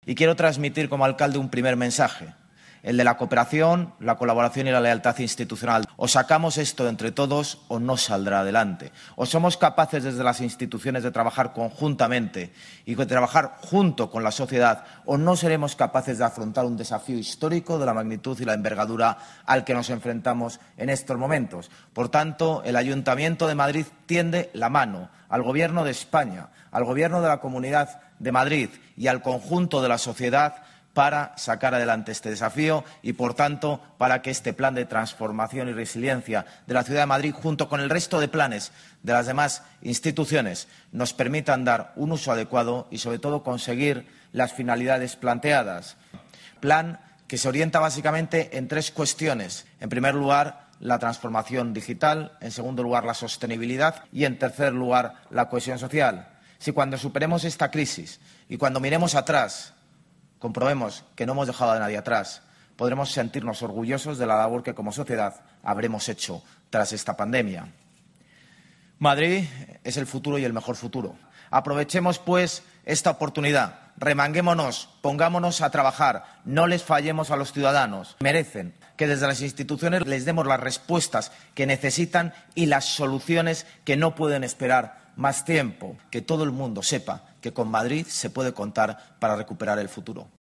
Y quiero transmitir como alcalde un primer mensaje, el de la cooperación, la colaboración y la lealtad institucional. O sacamos esto entre todos o no saldrá adelante. O somos capaces desde las instituciones de trabajar conjuntamente y de trabajar junto con la sociedad, o no seremos capaces de afrontar un desafío histórico de la magnitud y la envergadura al que nos enfrentamos en estos momentos. Por tanto, el Ayuntamiento de Madrid tiende la mano al Gobierno de España, al Gobierno de la Comunidad de Madrid y al conjunto de la sociedad para sacar adelante este desafío y, por tanto, para que este plan de transformación y resiliencia de la Ciudad de Madrid, junto con el resto de planes de las demás instituciones, nos permitan dar un uso adecuado y, sobre todo, conseguir las finalidades planteadas. Plan que se orienta básicamente en tres cuestiones. En primer lugar, la transformación digital, en segundo lugar, la sostenibilidad y, en tercer lugar, la cohesión social. Si cuando superemos esta crisis y cuando miremos atrás comprobemos que no hemos dejado a nadie atrás, podremos sentirnos orgullosos de la labor que como sociedad habremos hecho tras esta pandemia. Madrid es el futuro y el mejor futuro. Aprovechemos, pues, esta oportunidad. Remanguémonos, pongámonos a trabajar, no les fallemos a los ciudadanos. Merecen que desde las instituciones les demos las respuestas que necesitan y las soluciones que no pueden esperar más tiempo. Que todo el mundo sepa que con Madrid se puede contar para recuperar el futuro.